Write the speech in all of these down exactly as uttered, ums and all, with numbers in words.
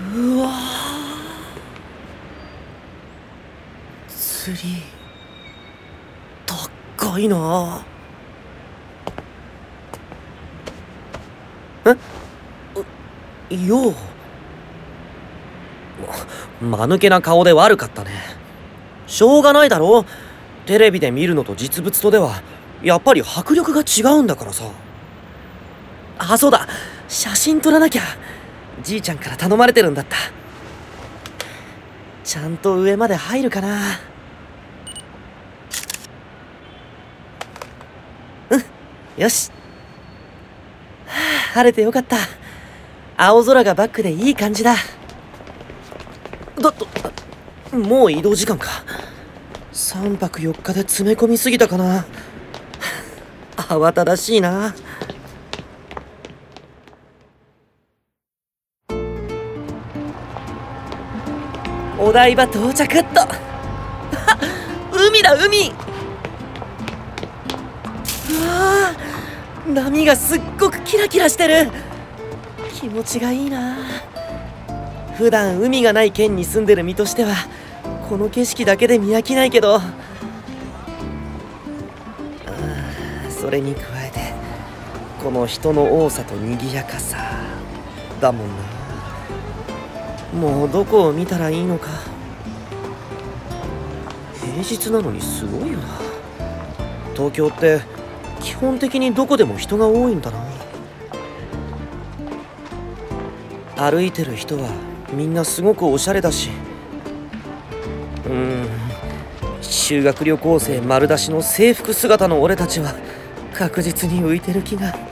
うわー、釣り高いな。えっようま、間抜けな顔で悪かったね。しょうがないだろ。テレビで見るのと実物とではやっぱり迫力が違うんだからさ。あ、そうだ、写真撮らなきゃ。じいちゃんから頼まれてるんだった。ちゃんと上まで入るかな。うん、よし。はあ、晴れてよかった。青空がバックでいい感じだ。だともう移動時間か。さんぱくよっかで詰め込みすぎたかな。慌ただしいな。お台場到着っと。海だ海。うわー、波がすっごくキラキラしてる。気持ちがいいな。普段海がない県に住んでる身としてはこの景色だけで見飽きないけど、それに加えてこの人の多さと賑やかさだもんな。もうどこを見たらいいのか。平日なのにすごいよな。東京って基本的にどこでも人が多いんだな。歩いてる人はみんなすごくおしゃれだし、うーん修学旅行生丸出しの制服姿の俺たちは確実に浮いてる気が。ん？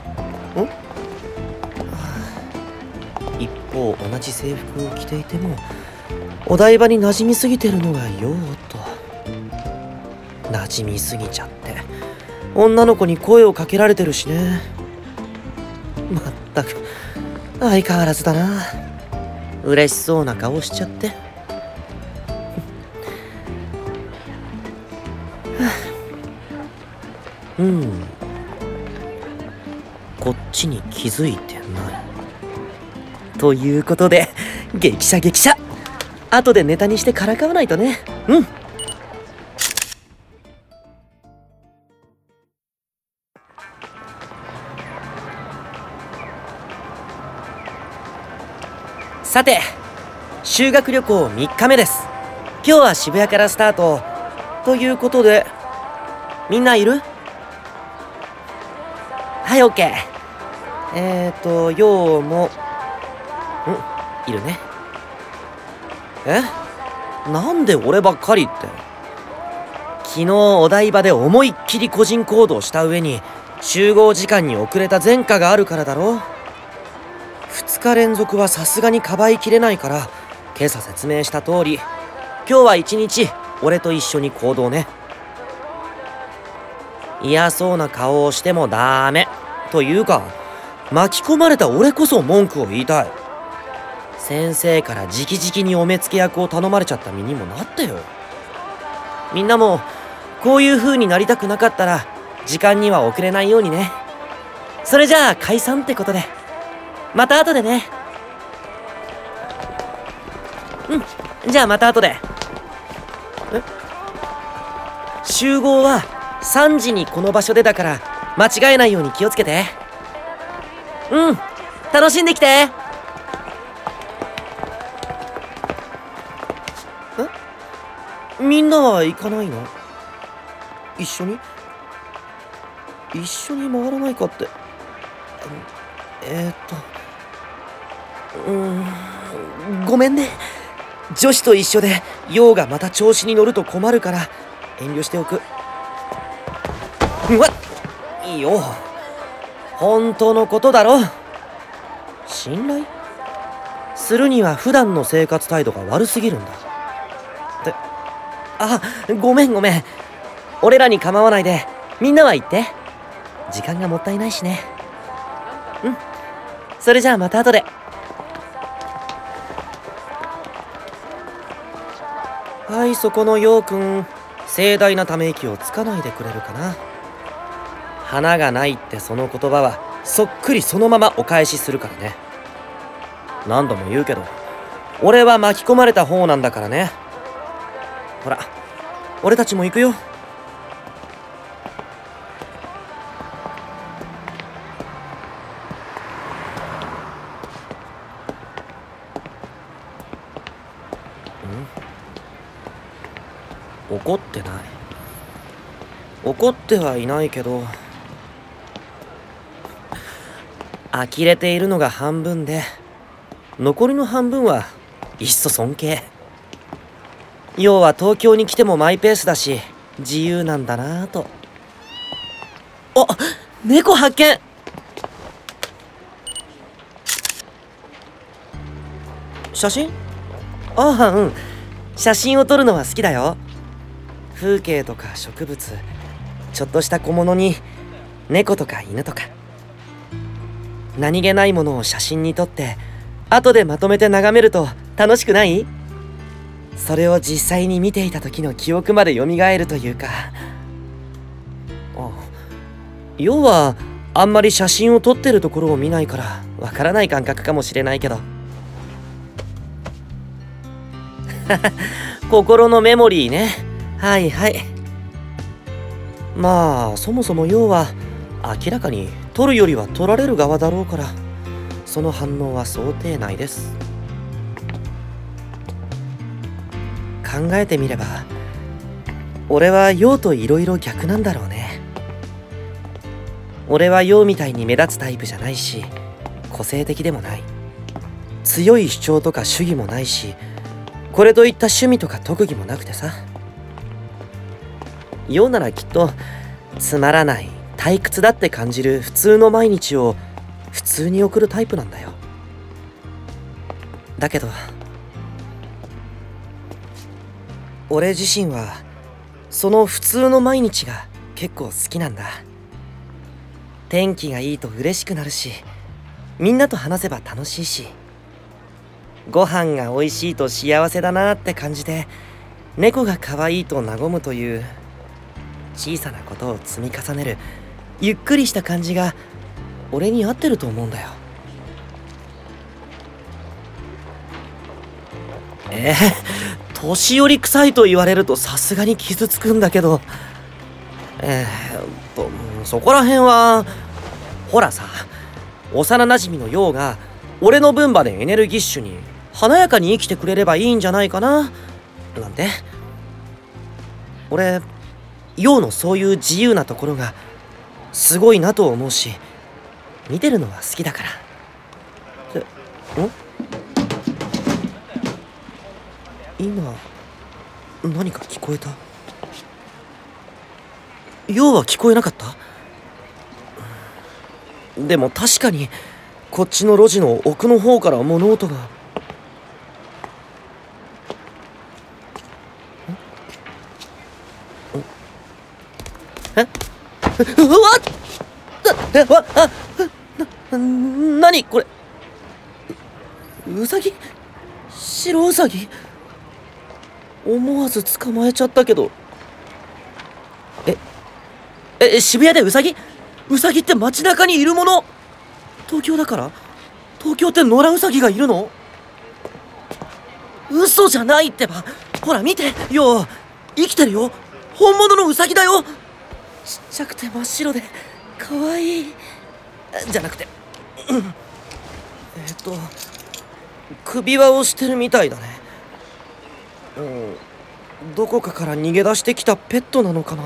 一方同じ制服を着ていてもお台場に馴染みすぎてるのがよーっと。馴染みすぎちゃって女の子に声をかけられてるしね。まったく相変わらずだな。嬉しそうな顔しちゃってうんこっちに気づいてないということで、激写激写。後でネタにしてからかわないとね。うん。さて、修学旅行みっかめです。今日は渋谷からスタートということで、みんないる？はい、オッケー。えーとようもんいるね。え？なんで俺ばっかりって。昨日お台場で思いっきり個人行動した上に集合時間に遅れた前科があるからだろ。ふつか連続はさすがにかばいきれないから、今朝説明した通り今日は一日俺と一緒に行動ね。嫌そうな顔をしてもダメというか、巻き込まれた俺こそ文句を言いたい。先生から直々にお目付け役を頼まれちゃった身にもなってよ。みんなもこういう風になりたくなかったら時間には遅れないようにね。それじゃあ解散ってことで、また後でね。うん、じゃあまた後で。え？集合はさんじにこの場所でだから間違えないように気をつけて。うん、楽しんできて。え？みんなは行かないの？一緒に一緒に回らないかって。えー、っとうーんごめんね。女子と一緒で陽がまた調子に乗ると困るから遠慮しておく。うわっ、いいよ。本当のことだろ。信頼するには普段の生活態度が悪すぎるんだって。あ、ごめんごめん。俺らに構わないでみんなは行って。時間がもったいないしね。うん、それじゃあまた後で。はい、そこの陽くん、盛大なため息をつかないでくれるかな。花がないってその言葉はそっくりそのままお返しするからね。何度も言うけど俺は巻き込まれた方なんだからね。ほら、俺たちも行くよ。怒ってない。怒ってはいないけど、呆れているのが半分で、残りの半分はいっそ尊敬。要は東京に来てもマイペースだし自由なんだなぁと。あ、猫発見。写真？ああ、うん、写真を撮るのは好きだよ。風景とか植物、ちょっとした小物に猫とか犬とか、何気ないものを写真に撮って後でまとめて眺めると楽しくない？それを実際に見ていた時の記憶まで蘇るというか。あ、要はあんまり写真を撮ってるところを見ないからわからない感覚かもしれないけど心のメモリーね。はいはい。まあそもそも要は明らかに撮るよりは撮られる側だろうから、その反応は想定内です。考えてみれば俺は陽といろいろ逆なんだろうね。俺は陽みたいに目立つタイプじゃないし、個性的でもない。強い主張とか主義もないし、これといった趣味とか特技もなくてさ。陽ならきっとつまらない退屈だって感じる普通の毎日を普通に送るタイプなんだよ。だけど俺自身はその普通の毎日が結構好きなんだ。天気がいいと嬉しくなるし、みんなと話せば楽しいし、ご飯が美味しいと幸せだなって感じで、猫が可愛いと和むという小さなことを積み重ねるゆっくりした感じが俺に合ってると思うんだよ。えー、年寄り臭いと言われるとさすがに傷つくんだけど、えーっとそこら辺はほらさ、幼なじみの陽が俺の分までエネルギッシュに華やかに生きてくれればいいんじゃないかななんて。俺陽のそういう自由なところがすごいなと思うし、見てるのは好きだから。ってん今何か聞こえた？陽は聞こえなかった？でも確かにこっちの路地の奥の方から物音が。え？うわっ！え、わ、あ、な、なにこれ？う、うさぎ？白ウサギ？思わず捕まえちゃったけど。え、え、渋谷でウサギ？ウサギって街中にいるもの？東京だから？東京って野良ウサギがいるの？嘘じゃないってば。ほら見てよ、生きてるよ。本物のウサギだよ。ちっちゃくて真っ白で可愛い。じゃなくて、うん、えっと首輪をしてるみたいだね。うん、どこかから逃げ出してきたペットなのかな。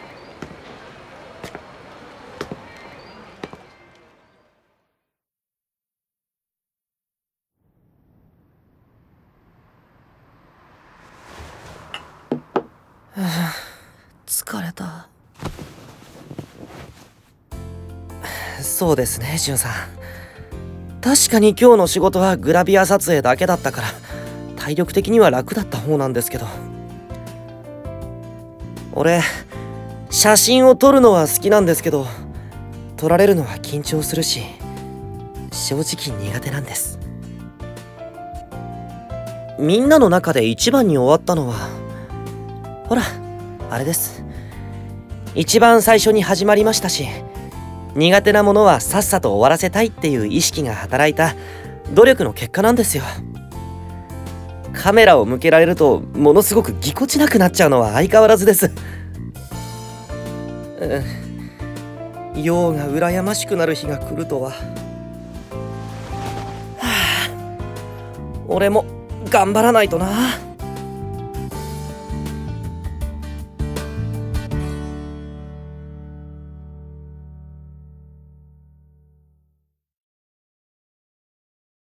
疲れた。そうですね、ジュンさん。確かに今日の仕事はグラビア撮影だけだったから体力的には楽だった方なんですけど、俺写真を撮るのは好きなんですけど、撮られるのは緊張するし正直苦手なんです。みんなの中で一番に終わったのはほらあれです。一番最初に始まりましたし、苦手なものはさっさと終わらせたいっていう意識が働いた努力の結果なんですよ。 カメラを向けられるとものすごくぎこちなくなっちゃうのは相変わらずです。うん、陽が羨ましくなる日が来るとは。はあ、俺も頑張らないとな。